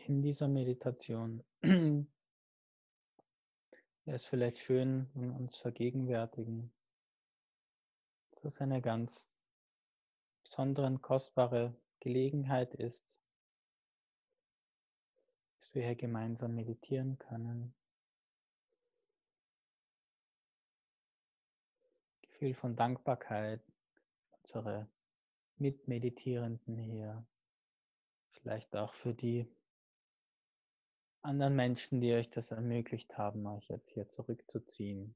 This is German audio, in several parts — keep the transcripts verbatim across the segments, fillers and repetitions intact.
in dieser Meditation wäre es vielleicht schön, wenn wir uns vergegenwärtigen, dass es eine ganz besondere und kostbare Gelegenheit ist, dass wir hier gemeinsam meditieren können. Gefühl von Dankbarkeit, unsere Mitmeditierenden hier, vielleicht auch für die anderen Menschen, die euch das ermöglicht haben, euch jetzt hier zurückzuziehen.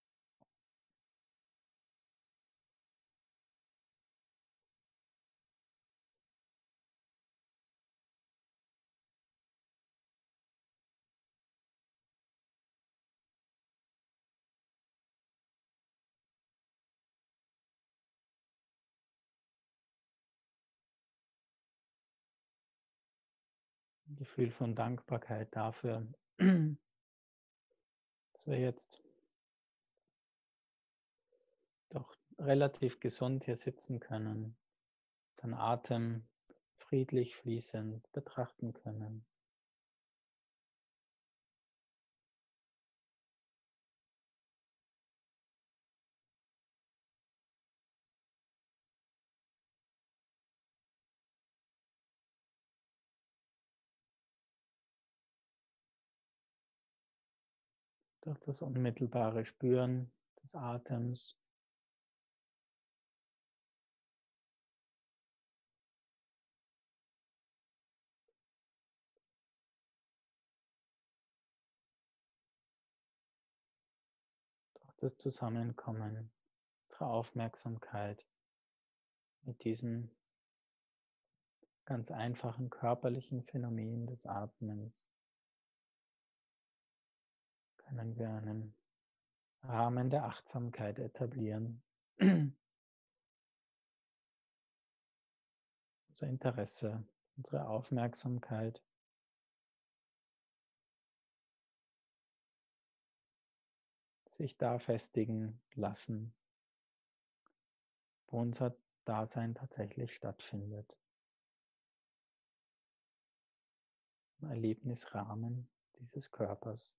Ein Gefühl von Dankbarkeit dafür, dass wir jetzt doch relativ gesund hier sitzen können, unseren Atem friedlich fließend betrachten können. Durch das unmittelbare Spüren des Atems das Zusammenkommen unserer Aufmerksamkeit mit diesem ganz einfachen körperlichen Phänomen des Atmens können wir einen Rahmen der Achtsamkeit etablieren. Unser Interesse, unsere Aufmerksamkeit sich da festigen lassen, wo unser Dasein tatsächlich stattfindet. Im Erlebnisrahmen dieses Körpers.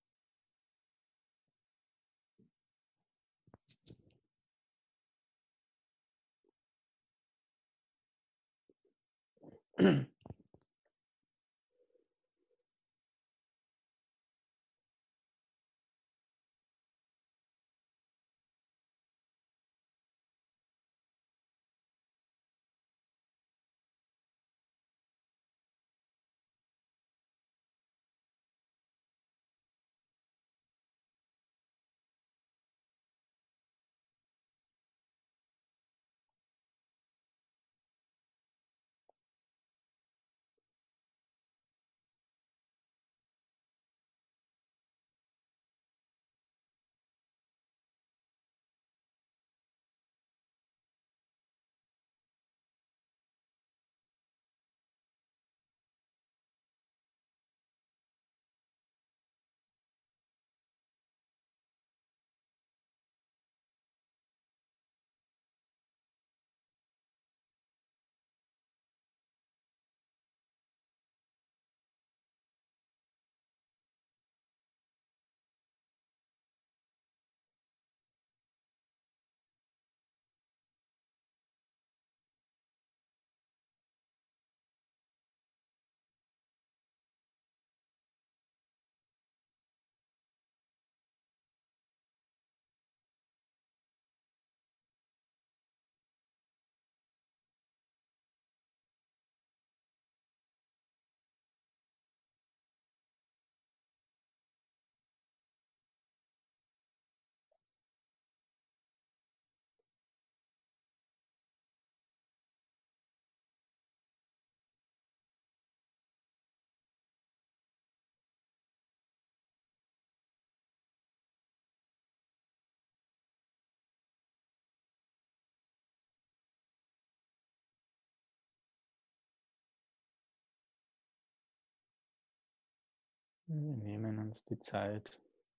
Wir nehmen uns die Zeit,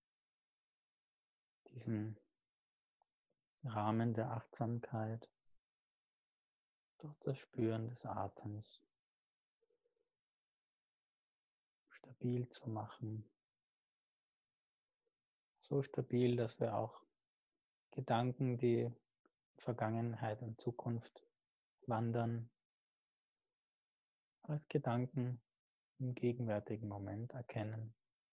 diesen Rahmen der Achtsamkeit durch das Spüren des Atems stabil zu machen. So stabil, dass wir auch Gedanken, die in Vergangenheit und Zukunft wandern, als Gedanken im gegenwärtigen Moment erkennen.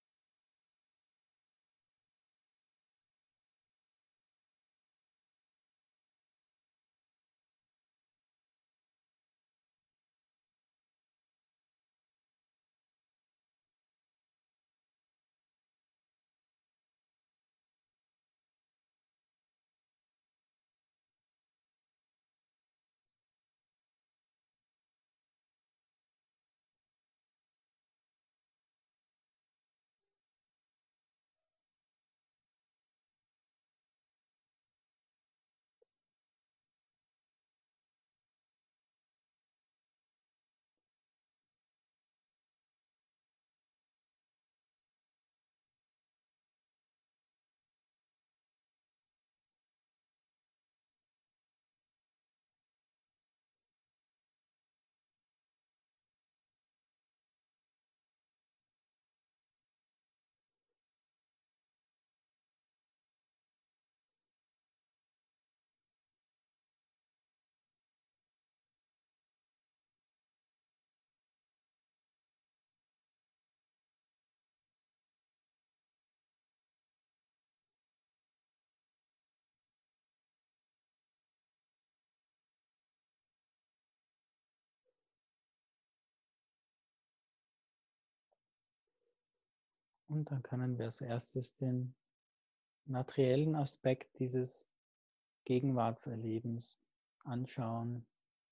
Und dann können wir als erstes den materiellen Aspekt dieses Gegenwartserlebens anschauen.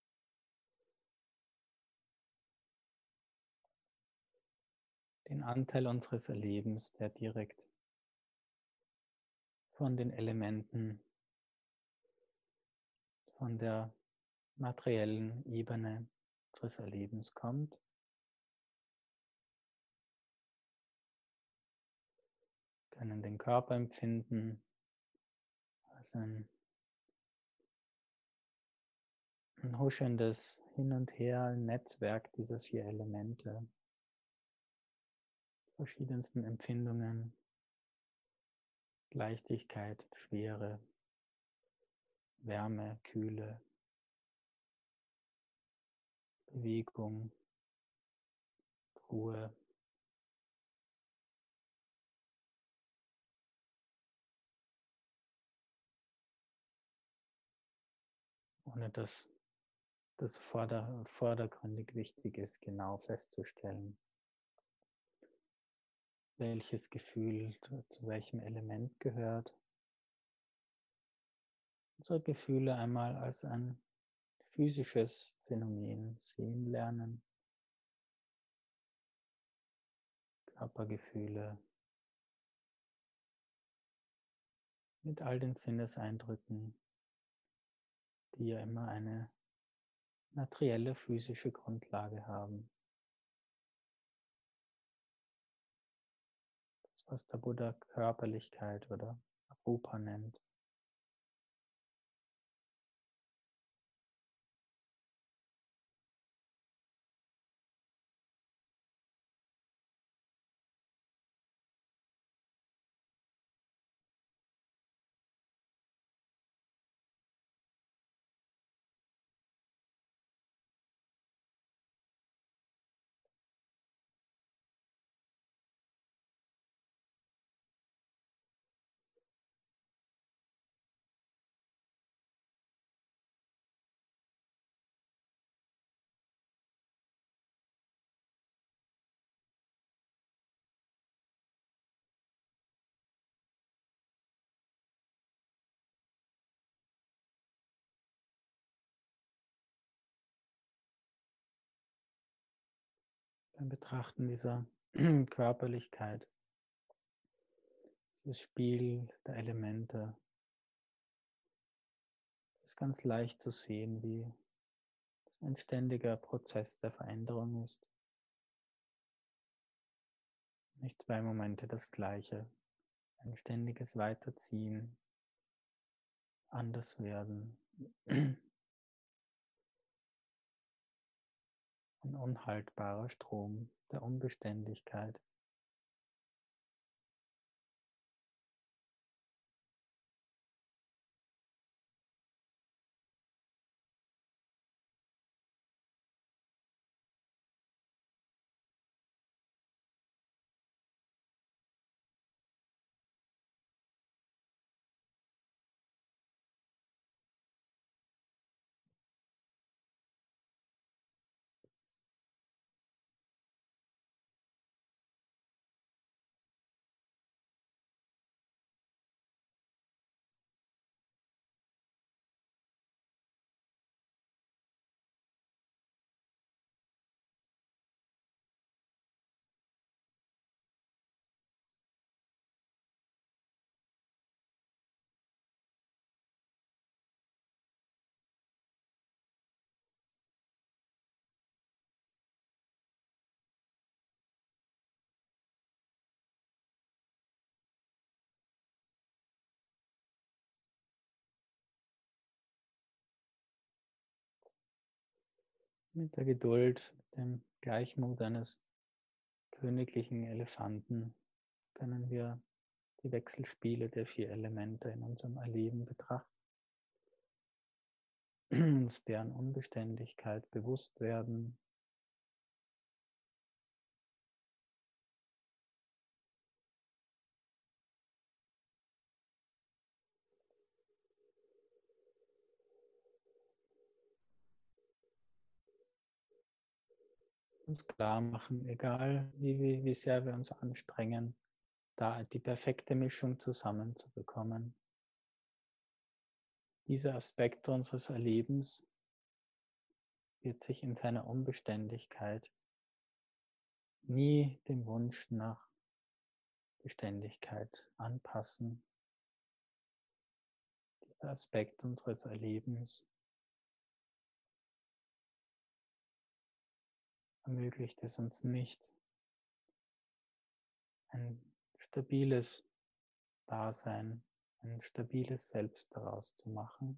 Den Anteil unseres Erlebens, der direkt von den Elementen, von der materiellen Ebene unseres Erlebens kommt. Wir können den Körper empfinden als ein, ein huschendes Hin und Her, ein Netzwerk dieser vier Elemente, verschiedensten Empfindungen, Leichtigkeit, Schwere, Wärme, Kühle, Bewegung, Ruhe. Ohne dass das vorder vordergründig wichtig ist, genau festzustellen, welches Gefühl zu, zu welchem Element gehört. Unsere Gefühle einmal als ein physisches Phänomen sehen lernen. Körpergefühle mit all den Sinneseindrücken, die ja immer eine materielle physische Grundlage haben. Das, was der Buddha Körperlichkeit oder Rupa nennt. Beim Betrachten dieser Körperlichkeit, dieses Spiel der Elemente, ist ganz leicht zu sehen, wie es ein ständiger Prozess der Veränderung ist. Nicht zwei Momente das Gleiche, ein ständiges Weiterziehen, anders werden, ein unhaltbarer Strom der Unbeständigkeit. Mit der Geduld, mit dem Gleichmut eines königlichen Elefanten können wir die Wechselspiele der vier Elemente in unserem Erleben betrachten, uns deren Unbeständigkeit bewusst werden, uns klar machen, egal wie, wie, wie sehr wir uns anstrengen, da die perfekte Mischung zusammenzubekommen. Dieser Aspekt unseres Erlebens wird sich in seiner Unbeständigkeit nie dem Wunsch nach Beständigkeit anpassen. Dieser Aspekt unseres Erlebens ermöglicht es uns nicht, ein stabiles Dasein, ein stabiles Selbst daraus zu machen.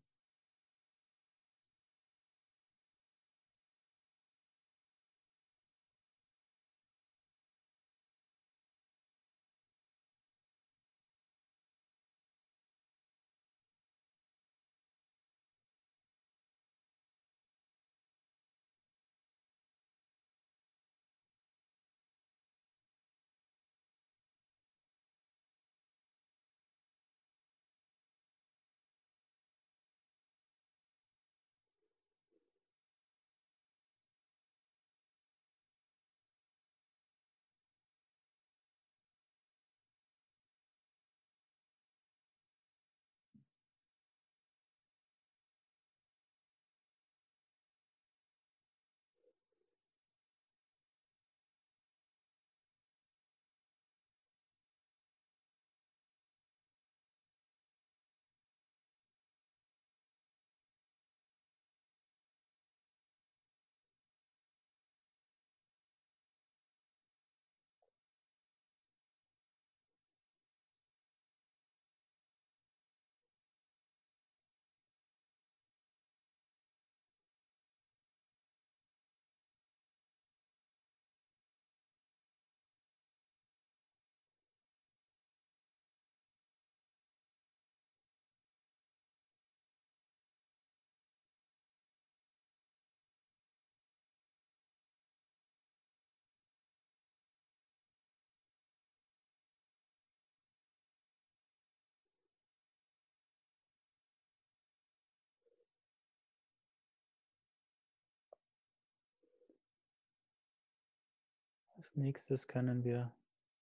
Als nächstes können wir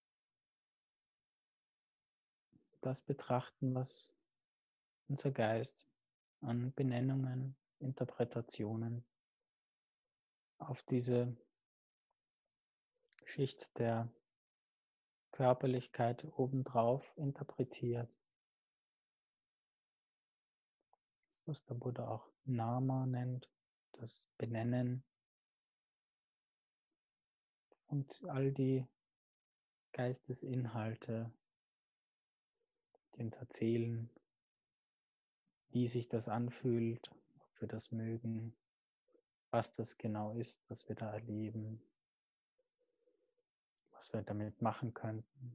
das betrachten, was unser Geist an Benennungen, Interpretationen auf diese Schicht der Körperlichkeit obendrauf interpretiert. Das, was der Buddha auch Nama nennt, das Benennen und all die Geistesinhalte, die uns erzählen, wie sich das anfühlt, ob wir das mögen, was das genau ist, was wir da erleben, was wir damit machen könnten.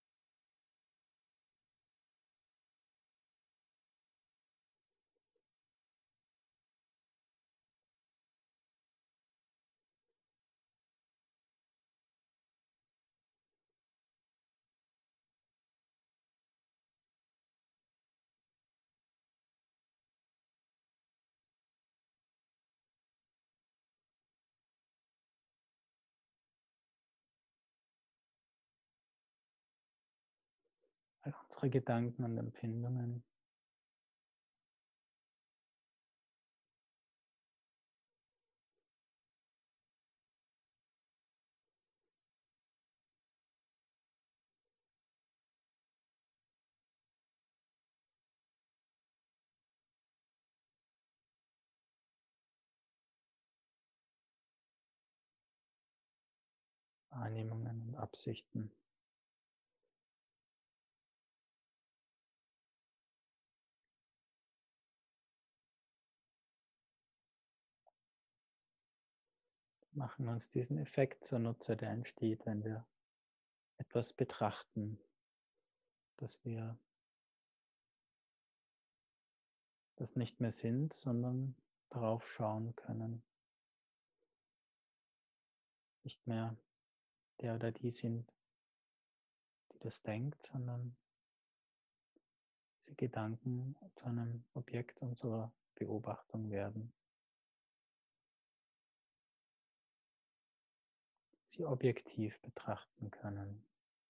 All unsere Gedanken und Empfindungen Wahrnehmungen und Absichten. machen uns diesen Effekt zunutze, der entsteht, wenn wir etwas betrachten, dass wir das nicht mehr sind, sondern darauf schauen können. Nicht mehr der oder die sind, die das denkt, sondern diese Gedanken zu einem Objekt unserer Beobachtung werden. Sie objektiv betrachten können.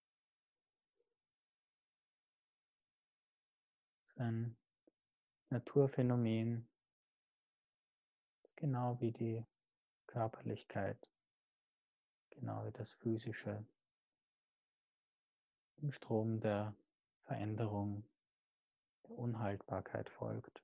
Das ist ein Naturphänomen, das ist genau wie die Körperlichkeit, genau wie das Physische, im Strom der Veränderung, der Unhaltbarkeit folgt.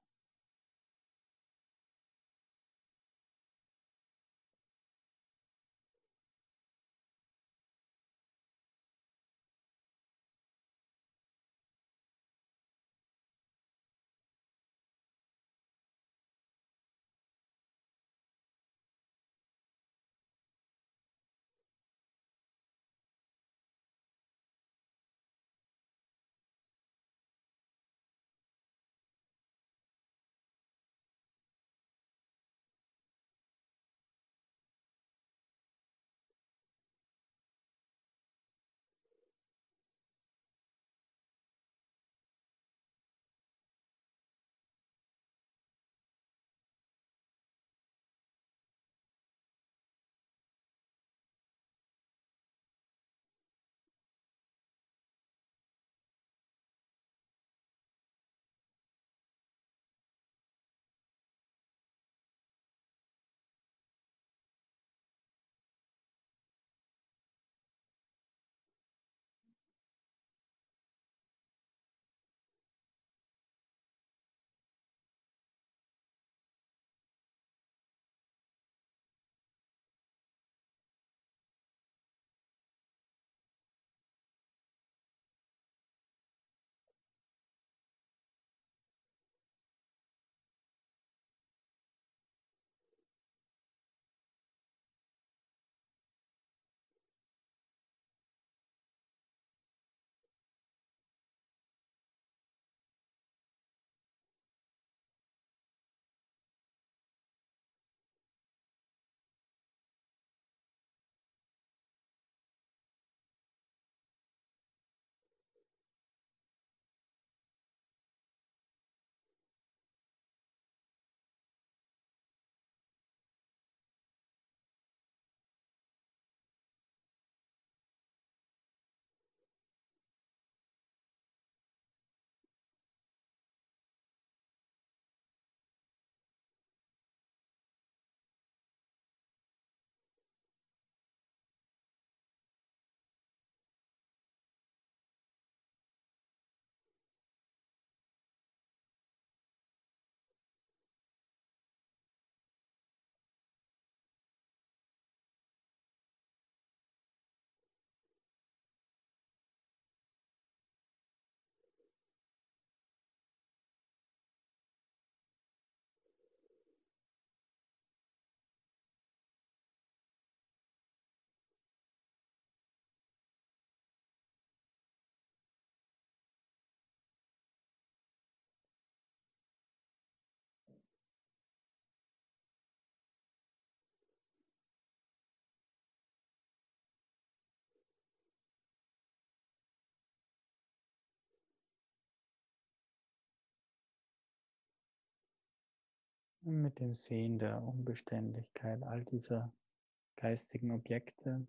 Und mit dem Sehen der Unbeständigkeit all dieser geistigen Objekte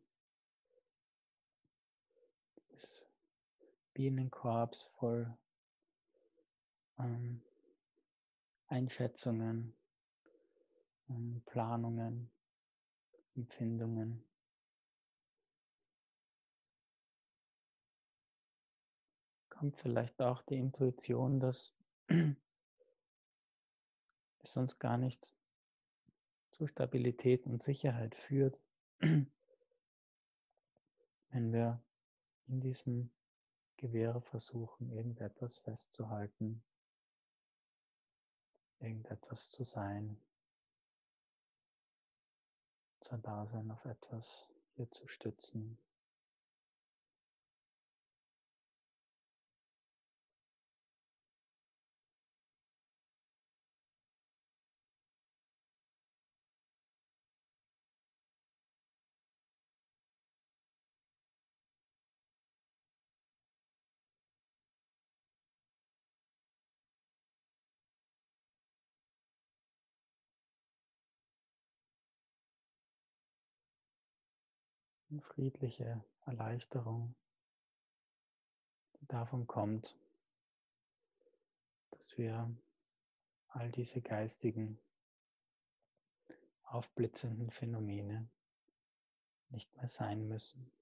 ist Bienenkorbs voll ähm, Einschätzungen, ähm, Planungen, Empfindungen. Kommt vielleicht auch die Intuition, dass es uns gar nicht zu Stabilität und Sicherheit führt, wenn wir in diesem Gewirr versuchen, irgendetwas festzuhalten, irgendetwas zu sein. unser Dasein auf etwas hier zu stützen. Eine friedliche Erleichterung, die davon kommt, dass wir all diese geistigen, aufblitzenden Phänomene nicht mehr sein müssen.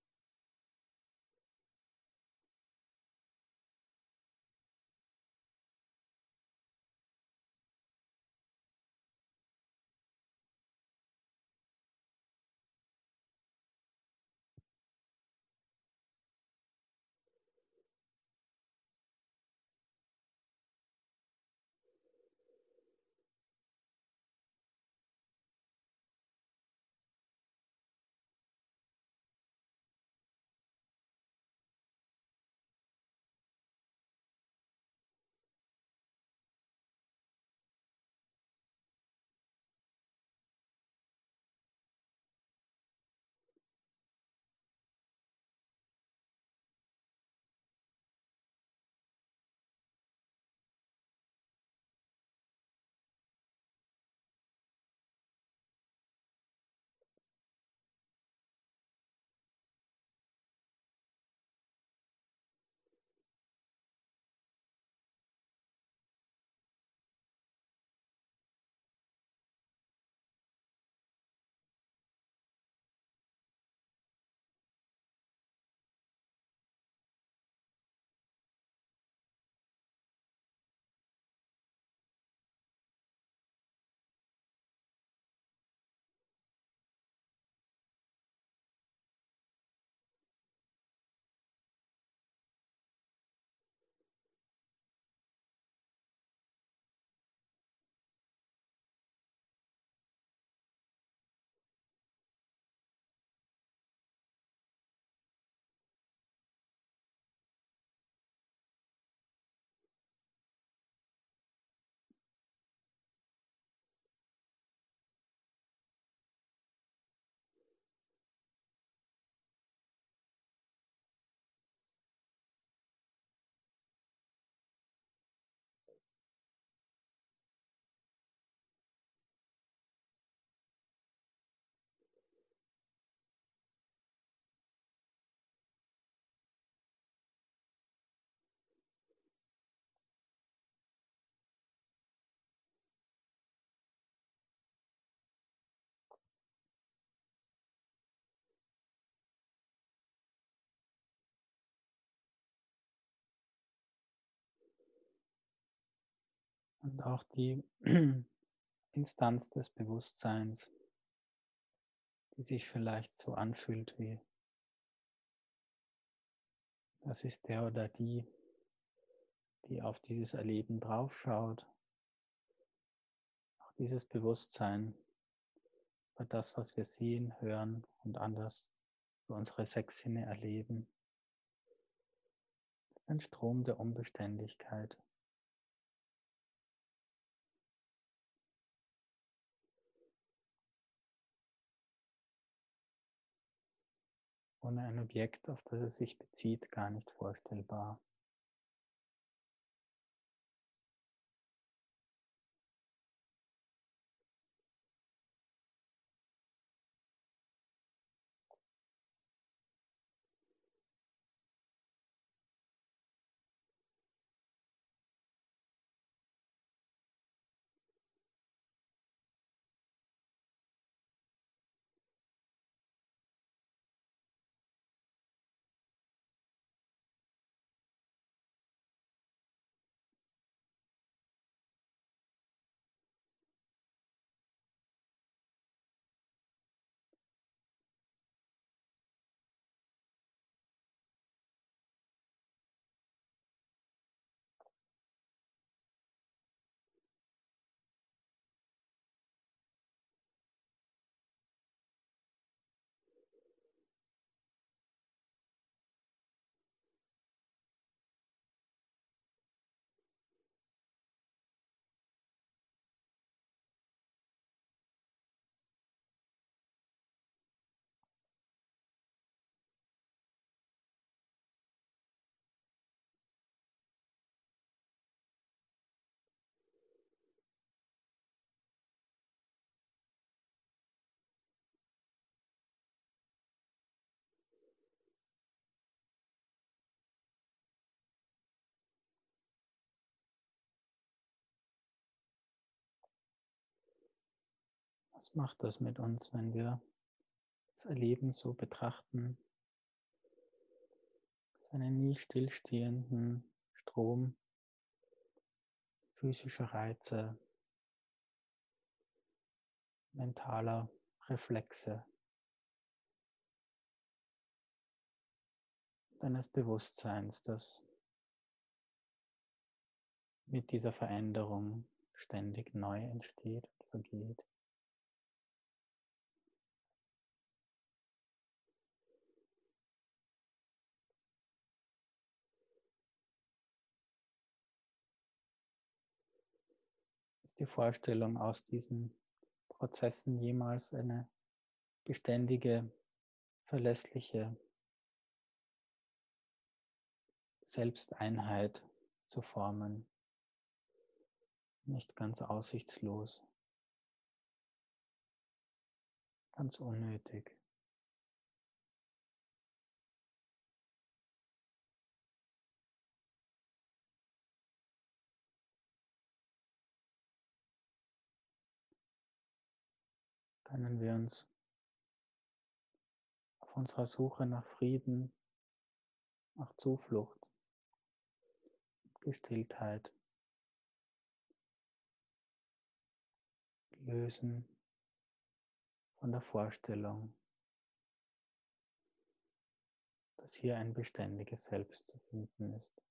Und auch die Instanz des Bewusstseins, die sich vielleicht so anfühlt wie, das ist der oder die, die auf dieses Erleben draufschaut. Auch dieses Bewusstsein über das, was wir sehen, hören und anders für unsere sechs Sinne erleben, ist ein Strom der Unbeständigkeit. Ohne ein Objekt, auf das es sich bezieht, gar nicht vorstellbar. Was macht das mit uns, wenn wir das Erleben so betrachten, als einen nie stillstehenden Strom physischer Reize, mentaler Reflexe, deines Bewusstseins, das mit dieser Veränderung ständig neu entsteht und vergeht. Ist die Vorstellung, aus diesen Prozessen jemals eine beständige, verlässliche Selbsteinheit zu formen, nicht ganz aussichtslos, ganz unnötig. Können wir uns auf unserer Suche nach Frieden, nach Zuflucht, Gestilltheit lösen von der Vorstellung, dass hier ein beständiges Selbst zu finden ist.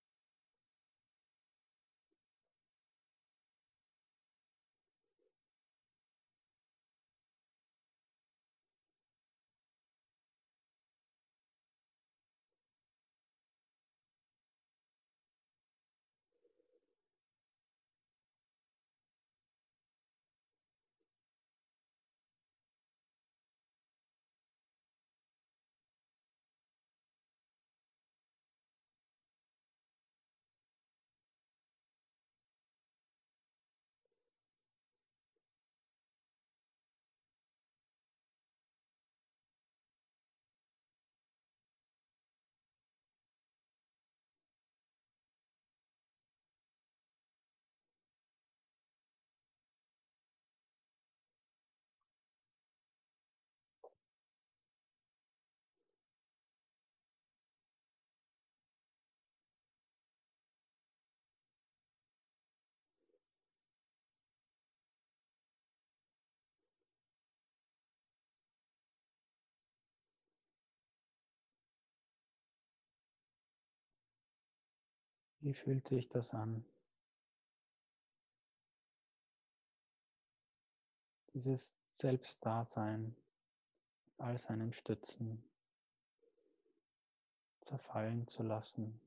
Wie fühlt sich das an? Dieses Selbstdasein mit all seinen Stützen zerfallen zu lassen.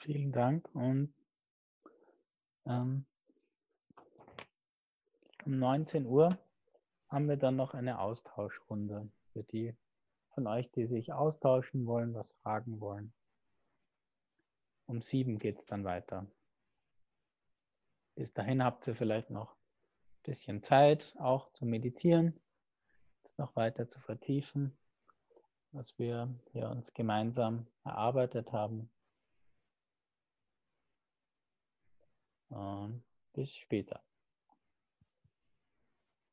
Vielen Dank und ähm, um neunzehn Uhr haben wir dann noch eine Austauschrunde für die von euch, die sich austauschen wollen, was fragen wollen. Um sieben geht es dann weiter. Bis dahin habt ihr vielleicht noch ein bisschen Zeit, auch zu meditieren, es noch weiter zu vertiefen, was wir hier uns gemeinsam erarbeitet haben. Und bis später.